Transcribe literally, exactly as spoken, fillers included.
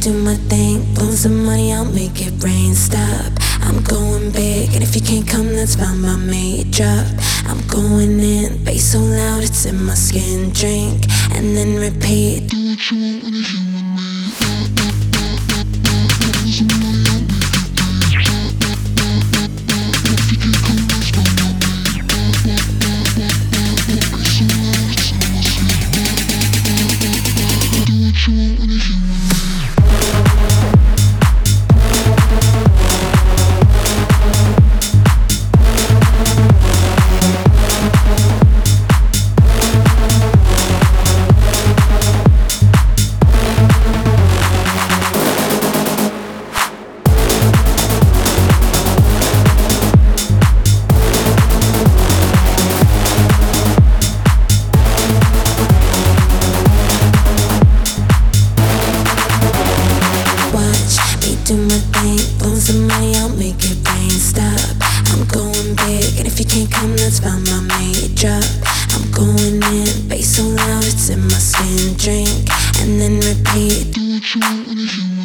do my thing, blow some money, I'll make it rain. Stop, I'm going big, and if you can't come, that's fine by me. Drop, I'm going in, bass so loud it's in my skin. Drink, and then repeat. Do my thing, blow some money, I'll make it rain. Stop, I'm going big, and if you can't come, that's fine by me. Drop, I'm going in, bass so loud it's in my skin. Drink, and then repeat.